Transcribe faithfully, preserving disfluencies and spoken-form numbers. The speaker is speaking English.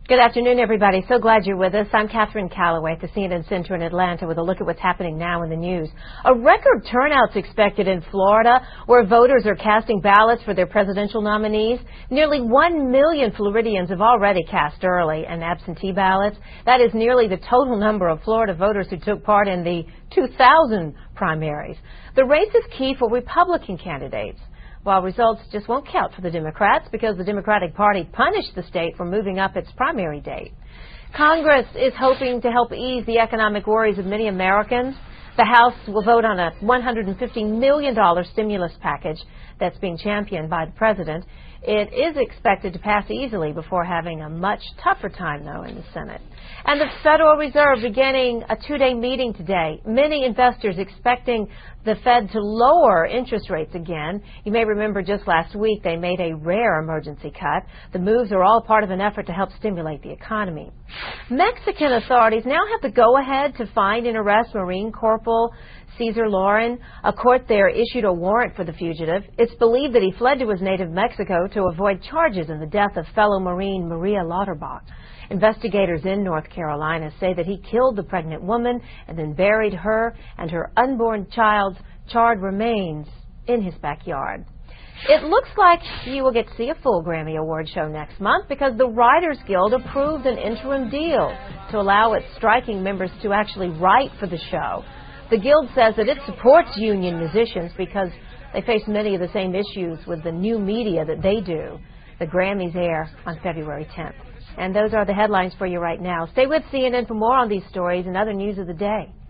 Good afternoon, everybody. So glad you're with us. I'm Catherine Calloway at the C N N Center in Atlanta with a look at what's happening now in the news. A record turnout's expected in Florida, where voters are casting ballots for their presidential nominees. Nearly one million Floridians have already cast early and absentee ballots. That is nearly the total number of Florida voters who took part in the two thousand primaries. The race is key for Republican candidates, while results just won't count for the Democrats because the Democratic Party punished the state for moving up its primary date. Congress is hoping to help ease the economic worries of many Americans. The House will vote on a one hundred fifty million dollars stimulus package that's being championed by the president. It is expected to pass easily before having a much tougher time, though, in the Senate. And the Federal Reserve beginning a two-day meeting today. Many investors expecting the Fed to lower interest rates again. You may remember just last week they made a rare emergency cut. The moves are all part of an effort to help stimulate the economy. Mexican authorities now have the go-ahead to find and arrest Marine Corporal Cesar Lauren. A court there issued a warrant for the fugitive. It's believed that he fled to his native Mexico to avoid charges in the death of fellow Marine Maria Lauterbach. Investigators in North Carolina say that he killed the pregnant woman and then buried her and her unborn child's charred remains in his backyard. It looks like you will get to see a full Grammy Award show next month because the Writers Guild approved an interim deal to allow its striking members to actually write for the show. The Guild says that it supports union musicians because they face many of the same issues with the new media that they do. The Grammys air on February tenth. And those are the headlines for you right now. Stay with C N N for more on these stories and other news of the day.